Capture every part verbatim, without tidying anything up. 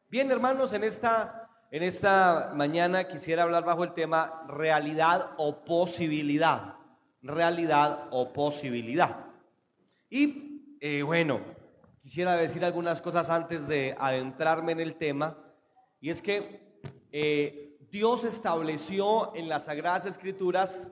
Bien, hermanos, en esta, en esta mañana quisiera hablar bajo el tema realidad o posibilidad. Realidad o posibilidad. Y eh, bueno, quisiera decir algunas cosas antes de adentrarme en el tema. Y es que eh, Dios estableció en las Sagradas Escrituras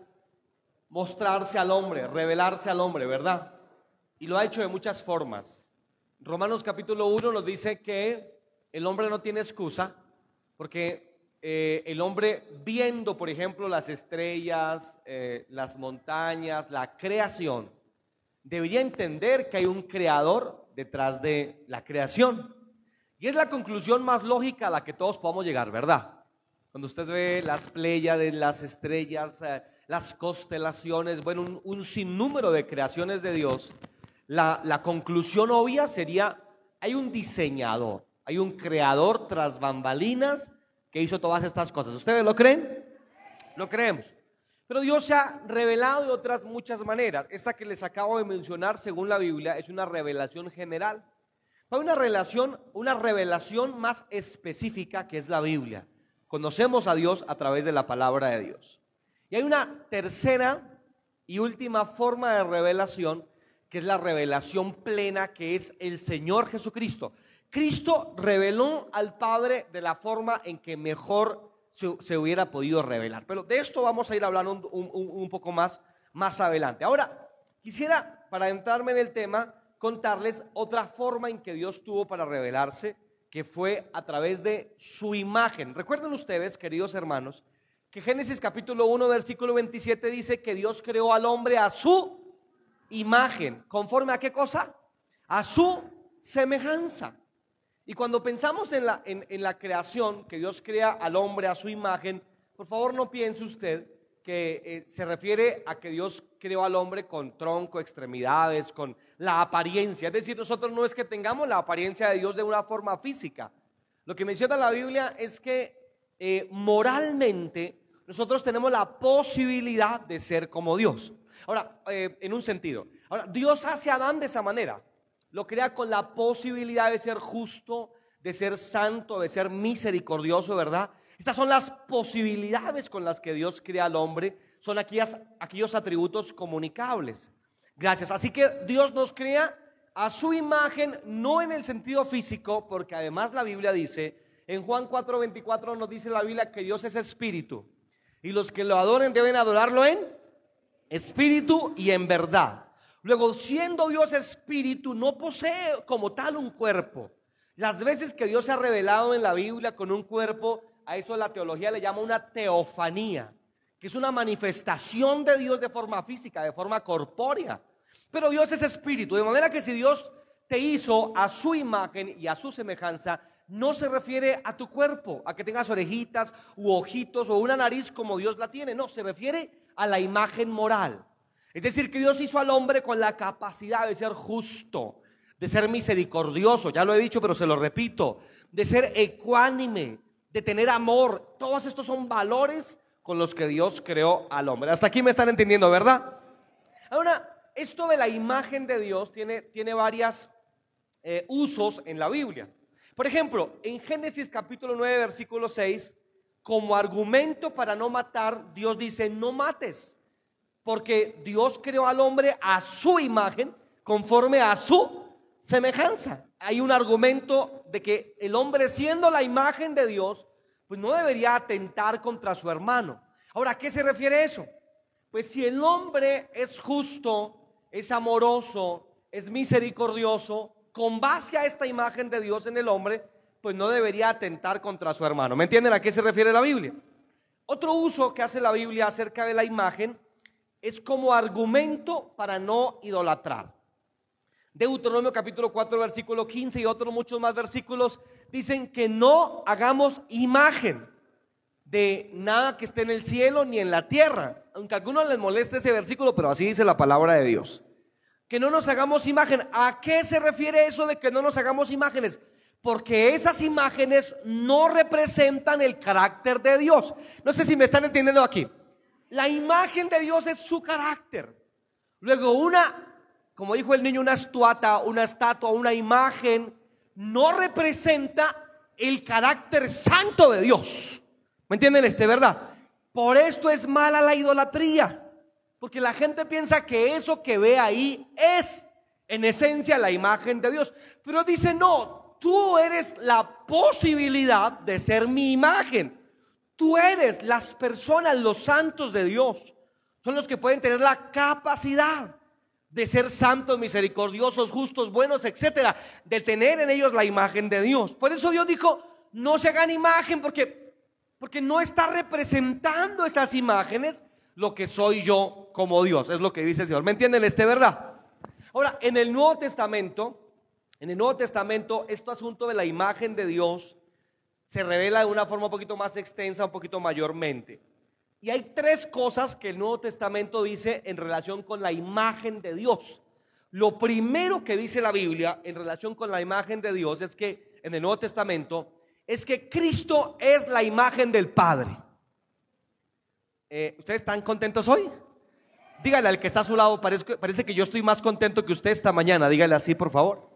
mostrarse al hombre, revelarse al hombre, ¿verdad? Y lo ha hecho de muchas formas. Romanos capítulo uno nos dice que el hombre no tiene excusa, porque eh, el hombre viendo, por ejemplo, las estrellas, eh, las montañas, la creación, debería entender que hay un creador detrás de la creación. Y es la conclusión más lógica a la que todos podemos llegar, ¿verdad? Cuando usted ve las Pléyades, las estrellas, eh, las constelaciones, bueno, un, un sinnúmero de creaciones de Dios, la, la conclusión obvia sería: hay un diseñador, hay un creador tras bambalinas que hizo todas estas cosas. ¿Ustedes lo creen? Lo creemos. Pero Dios se ha revelado de otras muchas maneras. Esta que les acabo de mencionar, según la Biblia, es una revelación general. Hay una relación, una revelación más específica, que es la Biblia. Conocemos a Dios a través de la palabra de Dios. Y hay una tercera y última forma de revelación, que es la revelación plena, que es el Señor Jesucristo. Cristo reveló al Padre de la forma en que mejor se, se hubiera podido revelar. Pero de esto vamos a ir hablando un, un, un poco más, más adelante. Ahora, quisiera, para adentrarme en el tema, contarles otra forma en que Dios tuvo para revelarse, que fue a través de su imagen. Recuerden ustedes, queridos hermanos, que Génesis capítulo uno, versículo veintisiete dice que Dios creó al hombre a su imagen. ¿Conforme a qué cosa? A su semejanza. Y cuando pensamos en la, en, en la creación, que Dios crea al hombre a su imagen, por favor no piense usted que eh, se refiere a que Dios creó al hombre con tronco, extremidades, con la apariencia. Es decir, nosotros no es que tengamos la apariencia de Dios de una forma física. Lo que menciona la Biblia es que eh, moralmente nosotros tenemos la posibilidad de ser como Dios. Ahora, eh, en un sentido, ahora Dios hace a Adán de esa manera. Lo crea con la posibilidad de ser justo, de ser santo, de ser misericordioso, ¿verdad? Estas son las posibilidades con las que Dios crea al hombre, son aquellas, aquellos atributos comunicables. Gracias. Así que Dios nos crea a su imagen, no en el sentido físico, porque además la Biblia dice, en Juan cuatro veinticuatro nos dice la Biblia que Dios es espíritu, y los que lo adoren deben adorarlo en espíritu y en verdad. Luego, siendo Dios espíritu, no posee como tal un cuerpo. Las veces que Dios se ha revelado en la Biblia con un cuerpo, a eso la teología le llama una teofanía, que es una manifestación de Dios de forma física, de forma corpórea. Pero Dios es espíritu, de manera que si Dios te hizo a su imagen y a su semejanza, no se refiere a tu cuerpo, a que tengas orejitas u ojitos o una nariz como Dios la tiene. No, se refiere a la imagen moral. Es decir, que Dios hizo al hombre con la capacidad de ser justo, de ser misericordioso, ya lo he dicho pero se lo repito, de ser ecuánime, de tener amor. Todos estos son valores con los que Dios creó al hombre. Hasta aquí me están entendiendo, ¿verdad? Ahora, esto de la imagen de Dios tiene, tiene varios eh, usos en la Biblia. Por ejemplo, en Génesis capítulo nueve, versículo seis, como argumento para no matar, Dios dice: no mates, porque Dios creó al hombre a su imagen, conforme a su semejanza. Hay un argumento de que el hombre, siendo la imagen de Dios, pues no debería atentar contra su hermano. Ahora, ¿a qué se refiere eso? Pues si el hombre es justo, es amoroso, es misericordioso, con base a esta imagen de Dios en el hombre, pues no debería atentar contra su hermano. ¿Me entienden a qué se refiere la Biblia? Otro uso que hace la Biblia acerca de la imagen es como argumento para no idolatrar. Deuteronomio capítulo cuatro, versículo quince y otros muchos más versículos dicen que no hagamos imagen de nada que esté en el cielo ni en la tierra. Aunque a algunos les moleste ese versículo, pero así dice la palabra de Dios. Que no nos hagamos imagen. ¿A qué se refiere eso de que no nos hagamos imágenes? Porque esas imágenes no representan el carácter de Dios. No sé si me están entendiendo aquí. La imagen de Dios es su carácter. Luego una, como dijo el niño, una estatua, una estatua, una imagen, no representa el carácter santo de Dios. ¿Me entienden este, verdad? Por esto es mala la idolatría, porque la gente piensa que eso que ve ahí es en esencia la imagen de Dios, pero dice no, tú eres la posibilidad de ser mi imagen. Tú eres las personas, los santos de Dios, son los que pueden tener la capacidad de ser santos, misericordiosos, justos, buenos, etcétera, de tener en ellos la imagen de Dios. Por eso Dios dijo, no se hagan imagen, porque, porque no está representando esas imágenes lo que soy yo como Dios, es lo que dice el Señor. ¿Me entienden este, verdad? Ahora, en el Nuevo Testamento, en el Nuevo Testamento, este asunto de la imagen de Dios se revela de una forma un poquito más extensa, un poquito mayormente. Y hay tres cosas que el Nuevo Testamento dice en relación con la imagen de Dios. Lo primero que dice la Biblia en relación con la imagen de Dios es que, en el Nuevo Testamento, es que Cristo es la imagen del Padre. Eh, ¿Ustedes están contentos hoy? Dígale al que está a su lado, parece, parece que yo estoy más contento que usted esta mañana. Dígale así, por favor.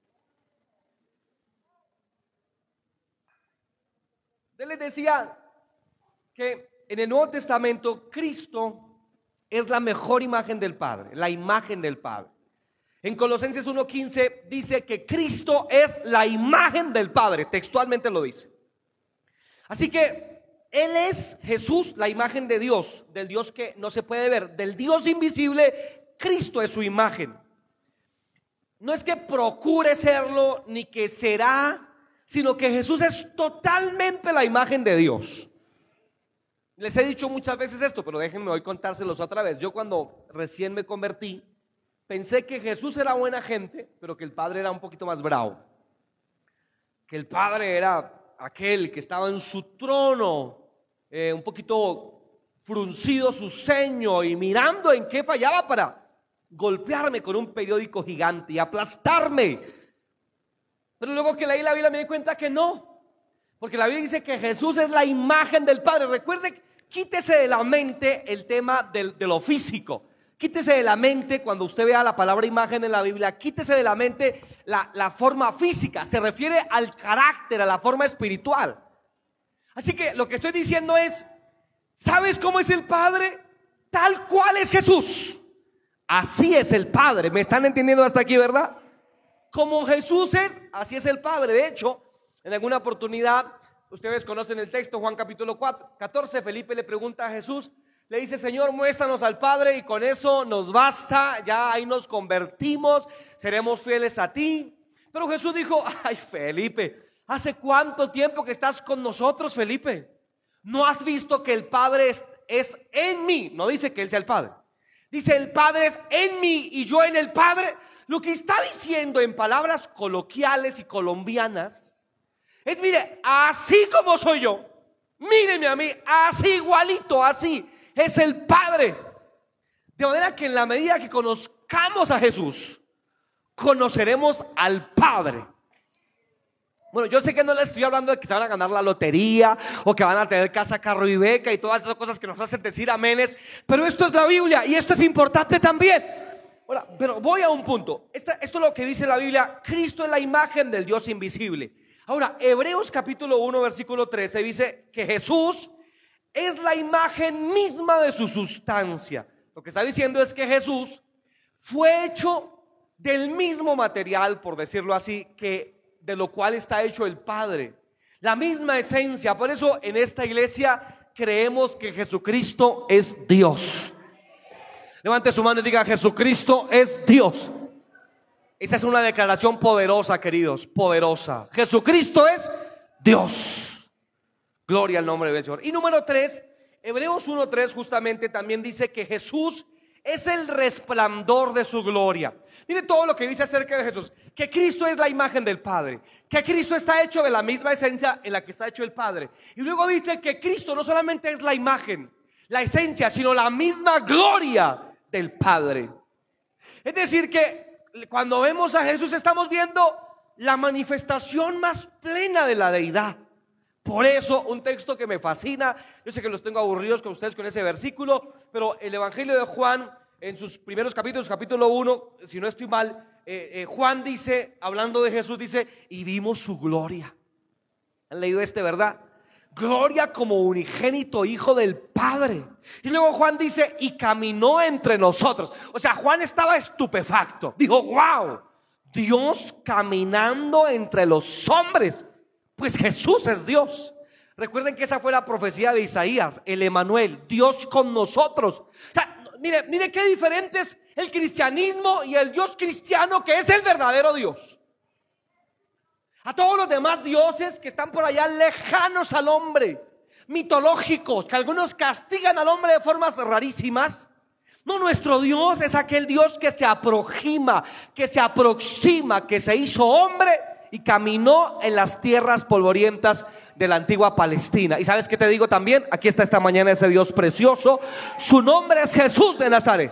Yo les decía que en el Nuevo Testamento Cristo es la mejor imagen del Padre, la imagen del Padre. En Colosenses uno quince dice que Cristo es la imagen del Padre, textualmente lo dice. Así que Él es Jesús, la imagen de Dios, del Dios que no se puede ver, del Dios invisible. Cristo es su imagen. No es que procure serlo ni que será, sino que Jesús es totalmente la imagen de Dios. Les he dicho muchas veces esto, pero déjenme hoy contárselos otra vez. Yo cuando recién me convertí, pensé que Jesús era buena gente, pero que el Padre era un poquito más bravo. Que el Padre era aquel que estaba en su trono, eh, un poquito fruncido su ceño y mirando en qué fallaba para golpearme con un periódico gigante y aplastarme. Pero luego que leí la Biblia me di cuenta que no, porque la Biblia dice que Jesús es la imagen del Padre. Recuerde, quítese de la mente el tema del, de lo físico. Quítese de la mente cuando usted vea la palabra imagen en la Biblia, quítese de la mente la, la forma física. Se refiere al carácter, a la forma espiritual. Así que lo que estoy diciendo es, ¿sabes cómo es el Padre? Tal cual es Jesús. Así es el Padre. ¿Me están entendiendo hasta aquí, verdad? Como Jesús es, así es el Padre. De hecho, en alguna oportunidad, ustedes conocen el texto, Juan capítulo catorce, Felipe le pregunta a Jesús, le dice, Señor, muéstranos al Padre y con eso nos basta, ya ahí nos convertimos, seremos fieles a ti. Pero Jesús dijo, ay Felipe, ¿hace cuánto tiempo que estás con nosotros, Felipe? ¿No has visto que el Padre es, es en mí? No dice que Él sea el Padre. Dice, el Padre es en mí y yo en el Padre. Lo que está diciendo en palabras coloquiales y colombianas es, mire, así como soy yo, míreme a mí, así igualito, así es el Padre. De manera que en la medida que conozcamos a Jesús, conoceremos al Padre. Bueno, yo sé que no les estoy hablando de que se van a ganar la lotería o que van a tener casa, carro y beca y todas esas cosas que nos hacen decir aménes, pero esto es la Biblia y esto es importante también. Ahora, pero voy a un punto. Esta, esto es lo que dice la Biblia. Cristo es la imagen del Dios invisible. Ahora, Hebreos capítulo uno, versículo trece dice que Jesús es la imagen misma de su sustancia. Lo que está diciendo es que Jesús fue hecho del mismo material, por decirlo así, que de lo cual está hecho el Padre. La misma esencia. Por eso en esta iglesia creemos que Jesucristo es Dios. Levante su mano y diga, Jesucristo es Dios. Esa es una declaración poderosa, queridos, poderosa. Jesucristo es Dios. Gloria al nombre del Señor. Y número tres, Hebreos uno tres justamente también dice que Jesús es el resplandor de su gloria. Mire todo lo que dice acerca de Jesús, que Cristo es la imagen del Padre, que Cristo está hecho de la misma esencia en la que está hecho el Padre. Y luego dice que Cristo no solamente es la imagen, la esencia, sino la misma gloria del Padre. Es decir que cuando vemos a Jesús estamos viendo la manifestación más plena de la deidad. Por eso un texto que me fascina, yo sé que los tengo aburridos con ustedes con ese versículo, pero el Evangelio de Juan en sus primeros capítulos, capítulo uno, si no estoy mal, eh, eh, Juan dice, hablando de Jesús, dice, y vimos su gloria. ¿Han leído este, verdad? Gloria como unigénito Hijo del Padre. Y luego Juan dice, y caminó entre nosotros. O sea, Juan estaba estupefacto. Dijo, wow, Dios caminando entre los hombres. Pues Jesús es Dios. Recuerden que esa fue la profecía de Isaías, el Emanuel, Dios con nosotros. O sea, mire, mire qué diferente es el cristianismo y el Dios cristiano, que es el verdadero Dios. A todos los demás dioses que están por allá lejanos al hombre, mitológicos, que algunos castigan al hombre de formas rarísimas. No, nuestro Dios es aquel Dios que se aproxima, que se aproxima, que se hizo hombre y caminó en las tierras polvorientas de la antigua Palestina. ¿Y sabes qué te digo también? Aquí está esta mañana ese Dios precioso. Su nombre es Jesús de Nazaret.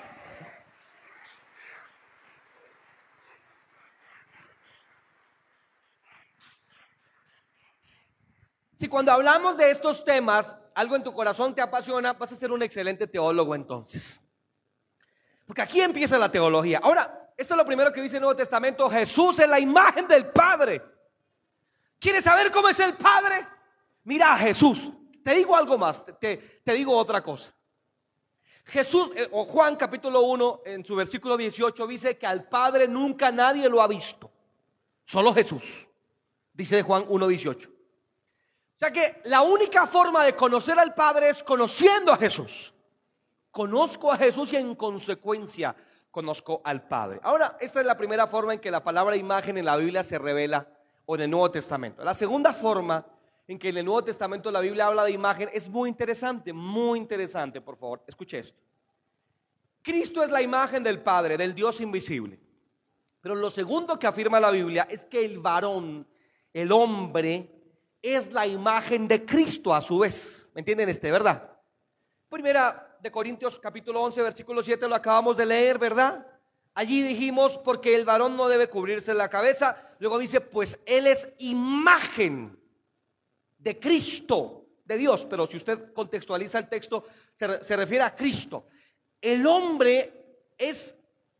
Si cuando hablamos de estos temas, algo en tu corazón te apasiona, vas a ser un excelente teólogo entonces. Porque aquí empieza la teología. Ahora, esto es lo primero que dice el Nuevo Testamento. Jesús es la imagen del Padre. ¿Quieres saber cómo es el Padre? Mira a Jesús. Te digo algo más, te, te, te digo otra cosa. Jesús, eh, o Juan capítulo uno, en su versículo dieciocho, dice que al Padre nunca nadie lo ha visto. Solo Jesús. Dice Juan uno dieciocho. O sea que la única forma de conocer al Padre es conociendo a Jesús. Conozco a Jesús y en consecuencia conozco al Padre. Ahora, esta es la primera forma en que la palabra imagen en la Biblia se revela, o en el Nuevo Testamento. La segunda forma en que en el Nuevo Testamento la Biblia habla de imagen es muy interesante, muy interesante, por favor, escuche esto. Cristo es la imagen del Padre, del Dios invisible. Pero lo segundo que afirma la Biblia es que el varón, el hombre, es la imagen de Cristo a su vez. ¿Me entienden este, verdad? Primera de Corintios capítulo once, versículo siete, lo acabamos de leer, ¿verdad? Allí dijimos, porque el varón no debe cubrirse la cabeza. Luego dice, pues él es imagen de Cristo, de Dios. Pero si usted contextualiza el texto, se, se refiere a Cristo. El hombre es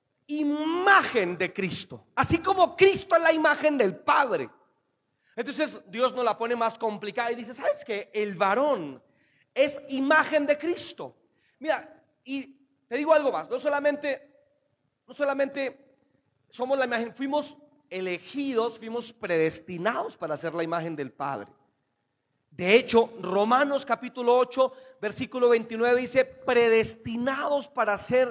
imagen de Cristo, así como Cristo es la imagen del Padre. Entonces Dios nos la pone más complicada y dice, ¿sabes qué? El varón es imagen de Cristo. Mira, y te digo algo más, no solamente, no solamente somos la imagen, fuimos elegidos, fuimos predestinados para ser la imagen del Padre. De hecho, Romanos capítulo ocho, versículo veintinueve dice, predestinados para ser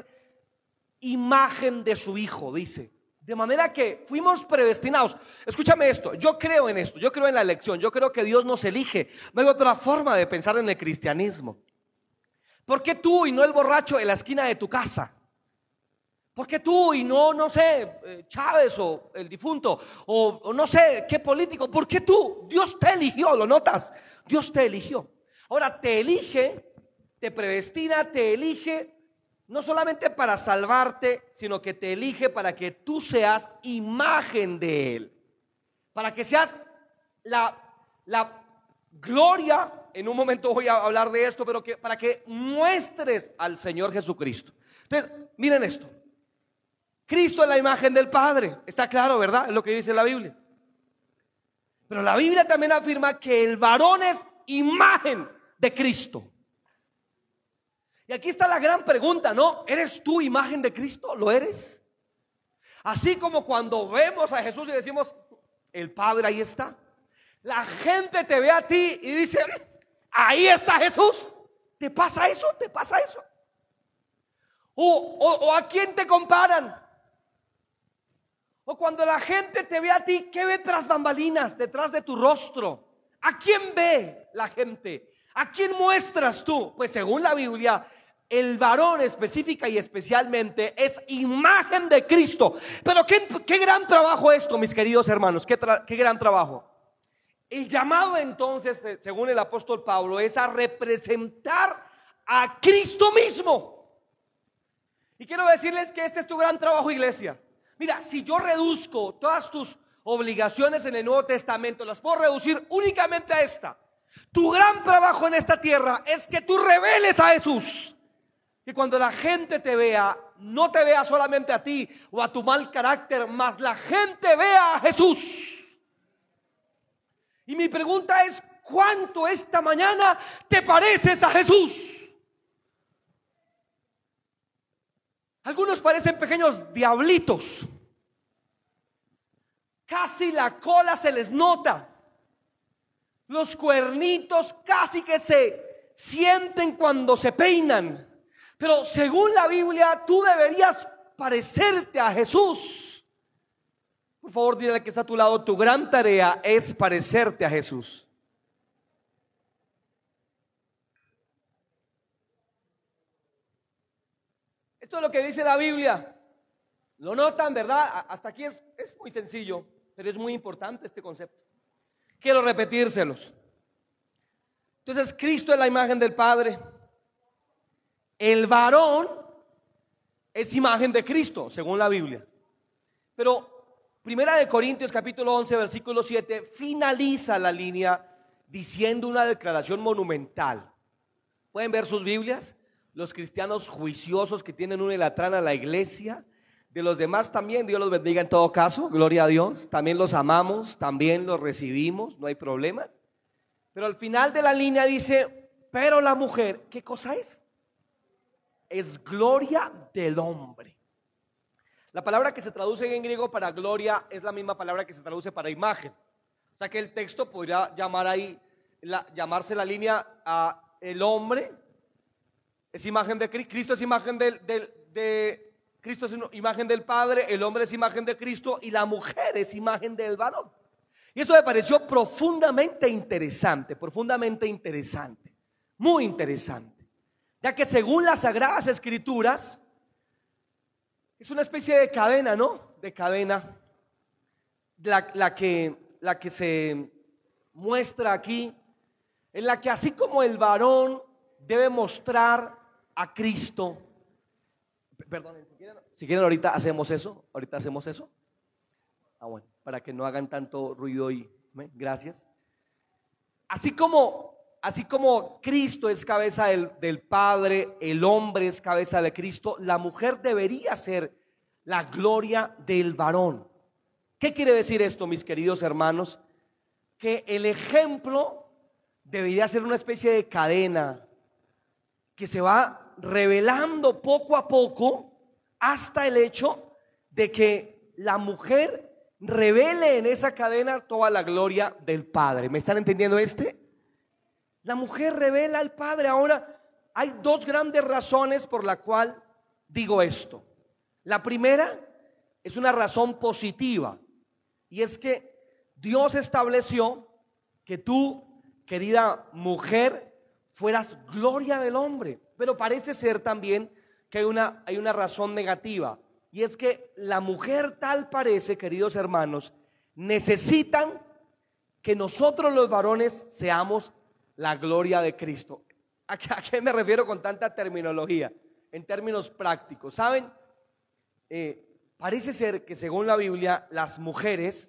imagen de su Hijo, dice. De manera que fuimos predestinados. Escúchame esto, yo creo en esto, yo creo en la elección, yo creo que Dios nos elige. No hay otra forma de pensar en el cristianismo. ¿Por qué tú y no el borracho en la esquina de tu casa? ¿Por qué tú y no, no sé, Chávez o el difunto o, o no sé qué político? ¿Por qué tú? Dios te eligió, ¿lo notas? Dios te eligió. Ahora te elige, te predestina, te elige. No solamente para salvarte, sino que te elige para que tú seas imagen de Él. Para que seas la, la gloria, en un momento voy a hablar de esto, pero que para que muestres al Señor Jesucristo. Entonces, miren esto. Cristo es la imagen del Padre. Está claro, ¿verdad? Es lo que dice la Biblia. Pero la Biblia también afirma que el varón es imagen de Cristo. Y aquí está la gran pregunta, ¿no? ¿Eres tú imagen de Cristo? ¿Lo eres? Así como cuando vemos a Jesús y decimos, el Padre ahí está. La gente te ve a ti y dice, ahí está Jesús. ¿Te pasa eso? ¿Te pasa eso? O, o, o ¿a quién te comparan? O cuando la gente te ve a ti, ¿qué ve tras bambalinas, detrás de tu rostro? ¿A quién ve la gente? ¿A quién muestras tú? Pues según la Biblia, el varón específica y especialmente es imagen de Cristo. Pero qué, qué gran trabajo esto, mis queridos hermanos, qué, tra- qué gran trabajo. El llamado entonces, según el apóstol Pablo, es a representar a Cristo mismo. Y quiero decirles que este es tu gran trabajo, iglesia. Mira, si yo reduzco todas tus obligaciones en el Nuevo Testamento, las puedo reducir únicamente a esta. Tu gran trabajo en esta tierra es que tú reveles a Jesús. Que cuando la gente te vea, no te vea solamente a ti o a tu mal carácter, mas la gente vea a Jesús. Y mi pregunta es, ¿cuánto esta mañana te pareces a Jesús? Algunos parecen pequeños diablitos. Casi la cola se les nota. Los cuernitos casi que se sienten cuando se peinan. Pero según la Biblia, tú deberías parecerte a Jesús. Por favor, dile al que está a tu lado, tu gran tarea es parecerte a Jesús. Esto es lo que dice la Biblia. ¿Lo notan, verdad? Hasta aquí es, es muy sencillo, pero es muy importante este concepto. Quiero repetírselos. Entonces, Cristo es la imagen del Padre. El varón es imagen de Cristo, según la Biblia. Pero Primera de Corintios capítulo once, versículo siete, finaliza la línea diciendo una declaración monumental. ¿Pueden ver sus Biblias? Los cristianos juiciosos que tienen una ilatrana a la iglesia, de los demás también, Dios los bendiga en todo caso, gloria a Dios. También los amamos, también los recibimos, no hay problema. Pero al final de la línea dice, pero la mujer, ¿qué cosa es? Es gloria del hombre. La palabra que se traduce en griego para gloria es la misma palabra que se traduce para imagen. O sea que el texto podría llamar ahí, la, llamarse la línea a el hombre es imagen de Cristo, Cristo es imagen del, del, de Cristo es imagen del Padre, el hombre es imagen de Cristo y la mujer es imagen del varón. Y eso me pareció profundamente interesante, profundamente interesante, muy interesante. Ya que según las Sagradas Escrituras, es una especie de cadena, ¿no? De cadena, la, la, que, la que se muestra aquí, en la que así como el varón debe mostrar a Cristo, perdón, si quieren, si quieren ahorita hacemos eso, ahorita hacemos eso. Ah, bueno, para que no hagan tanto ruido y, ¿eh? Gracias. Así como... Así como Cristo es cabeza del, del Padre, el hombre es cabeza de Cristo, la mujer debería ser la gloria del varón. ¿Qué quiere decir esto, mis queridos hermanos? Que el ejemplo debería ser una especie de cadena que se va revelando poco a poco hasta el hecho de que la mujer revele en esa cadena toda la gloria del Padre. ¿Me están entendiendo este? La mujer revela al Padre. Ahora, hay dos grandes razones por la cual digo esto. La primera es una razón positiva, y es que Dios estableció que tú, querida mujer, fueras gloria del hombre. Pero parece ser también que hay una, hay una razón negativa, y es que la mujer, tal parece, queridos hermanos, necesitan que nosotros los varones seamos la gloria de Cristo. ¿A qué, a qué me refiero con tanta terminología? En términos prácticos, ¿saben? Eh, parece ser que según la Biblia, las mujeres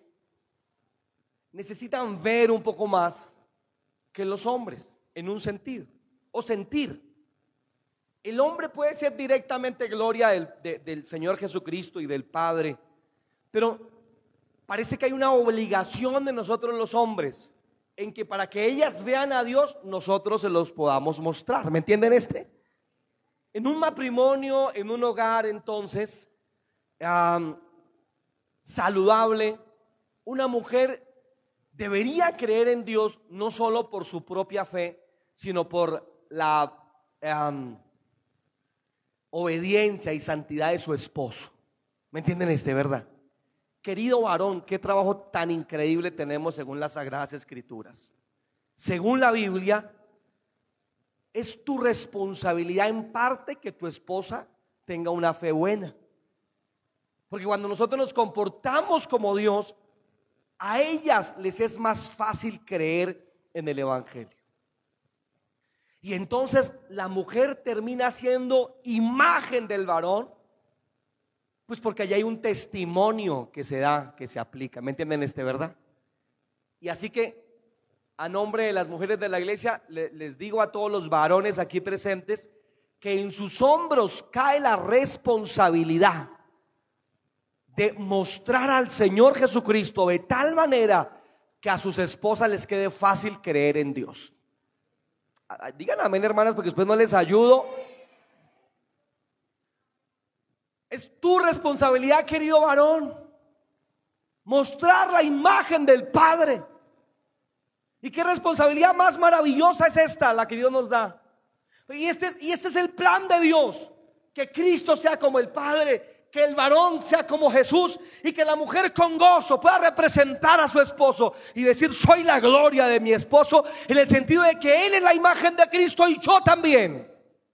necesitan ver un poco más que los hombres, en un sentido, o sentir. El hombre puede ser directamente gloria del, de, del Señor Jesucristo y del Padre, pero parece que hay una obligación de nosotros los hombres en que para que ellas vean a Dios, nosotros se los podamos mostrar. ¿Me entienden este? En un matrimonio, en un hogar, entonces, um, saludable, una mujer debería creer en Dios no solo por su propia fe, sino por la um, obediencia y santidad de su esposo. ¿Me entienden este, verdad? Querido varón, qué trabajo tan increíble tenemos según las Sagradas Escrituras. Según la Biblia, es tu responsabilidad en parte que tu esposa tenga una fe buena. Porque cuando nosotros nos comportamos como Dios, a ellas les es más fácil creer en el Evangelio. Y entonces la mujer termina siendo imagen del varón, pues porque allá hay un testimonio que se da, que se aplica. ¿Me entienden este, verdad? Y así que, a nombre de las mujeres de la iglesia, le, les digo a todos los varones aquí presentes, que en sus hombros cae la responsabilidad de mostrar al Señor Jesucristo de tal manera que a sus esposas les quede fácil creer en Dios. Digan amén, hermanas, porque después no les ayudo. Es tu responsabilidad, querido varón, mostrar la imagen del Padre. ¿Y qué responsabilidad más maravillosa es esta, la que Dios nos da? Y este, y este es el plan de Dios, que Cristo sea como el Padre, que el varón sea como Jesús, y que la mujer con gozo pueda representar a su esposo y decir: soy la gloria de mi esposo, en el sentido de que él es la imagen de Cristo y yo también.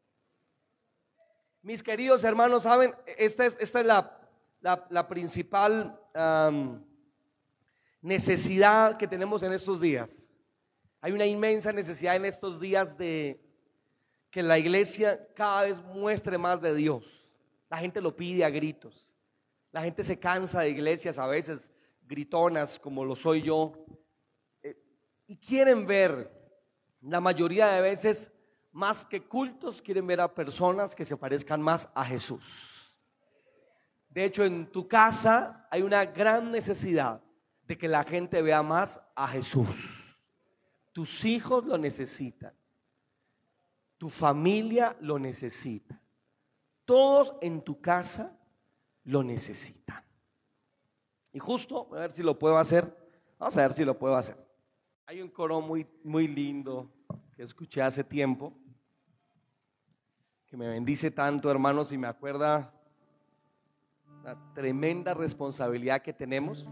Mis queridos hermanos, saben, esta es, esta es la, la, la principal um, necesidad que tenemos en estos días. Hay una inmensa necesidad en estos días de que la iglesia cada vez muestre más de Dios. La gente lo pide a gritos. La gente se cansa de iglesias a veces gritonas como lo soy yo, eh, y quieren ver, la mayoría de veces, más que cultos, quieren ver a personas que se parezcan más a Jesús. De hecho, en tu casa hay una gran necesidad de que la gente vea más a Jesús. Tus hijos lo necesitan. Tu familia lo necesita. Todos en tu casa lo necesitan. Y justo, a ver si lo puedo hacer. Vamos a ver si lo puedo hacer. Hay un coro muy, muy lindo que escuché hace tiempo, que me bendice tanto, hermanos, y me acuerda la tremenda responsabilidad que tenemos.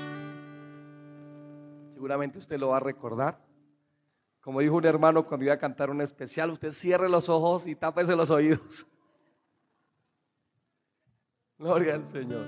Seguramente usted lo va a recordar. Como dijo un hermano cuando iba a cantar un especial: usted cierre los ojos y tápese los oídos. Gloria al Señor.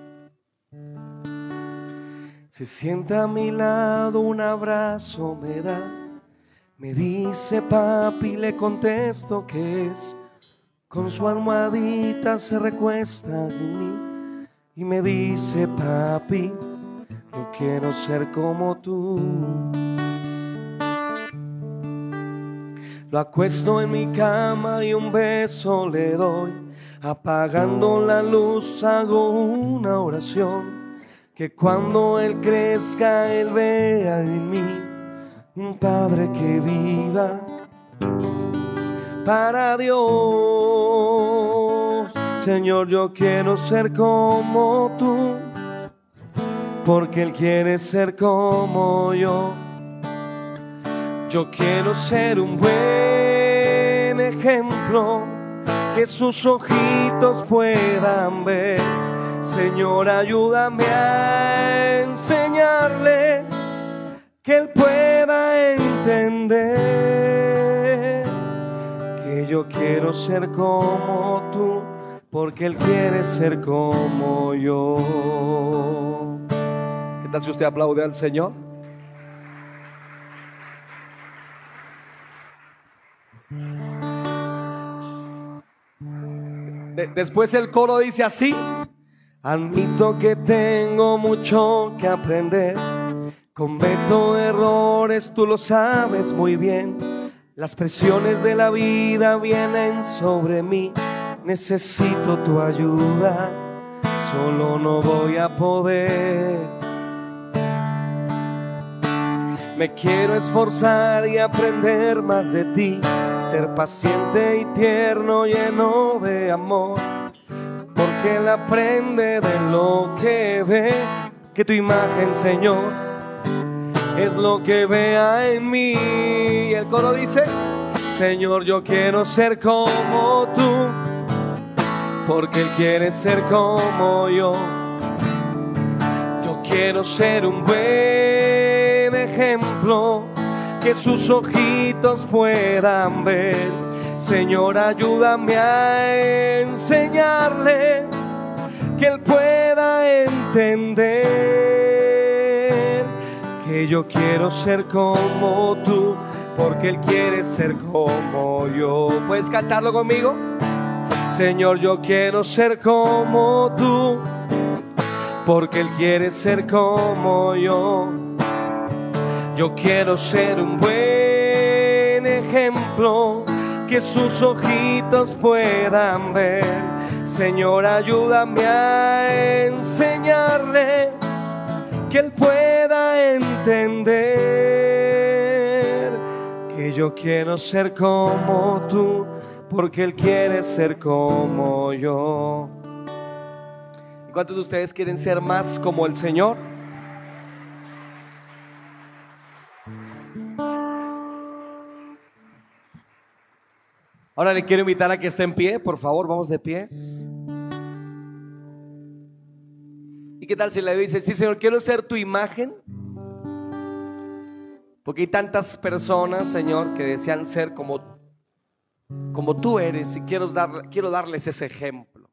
Se sienta a mi lado, un abrazo me da, me dice papi, le contesto que es. Con su almohadita se recuesta en mí y me dice: papi, yo quiero ser como tú. Lo acuesto en mi cama y un beso le doy. Apagando la luz hago una oración, que cuando él crezca él vea en mí un padre que viva para Dios. Señor, yo quiero ser como tú, porque él quiere ser como yo. Yo quiero ser un buen ejemplo, que sus ojitos puedan ver. Señor, ayúdame a enseñarle, que él pueda entender que yo quiero ser como tú, porque él quiere ser como yo. ¿Qué tal si usted aplaude al Señor? Después el coro dice así: admito que tengo mucho que aprender, cometo errores, tú lo sabes muy bien. Las presiones de la vida vienen sobre mí, necesito tu ayuda, solo no voy a poder. Me quiero esforzar y aprender más de ti, ser paciente y tierno, lleno de amor, porque él aprende de lo que ve, que tu imagen, Señor, es lo que vea en mí. Y el coro dice: Señor, yo quiero ser como tú, porque él quiere ser como yo. Yo quiero ser un buen ejemplo, que sus ojitos puedan ver. Señor, ayúdame a enseñarle, que él pueda entender que yo quiero ser como tú, porque él quiere ser como yo. ¿Puedes cantarlo conmigo? Señor, yo quiero ser como tú, porque él quiere ser como yo. Yo quiero ser un buen ejemplo, que sus ojitos puedan ver. Señor, ayúdame a enseñarle, que él pueda entender entender que yo quiero ser como tú, porque Él quiere ser como yo. ¿Y cuántos de ustedes quieren ser más como el Señor? Ahora le quiero invitar a que esté en pie, por favor, vamos de pies. ¿Y qué tal si le dice, sí, Señor, quiero ser tu imagen? Porque hay tantas personas, Señor, que desean ser como, como tú eres, y quiero, dar, quiero darles ese ejemplo.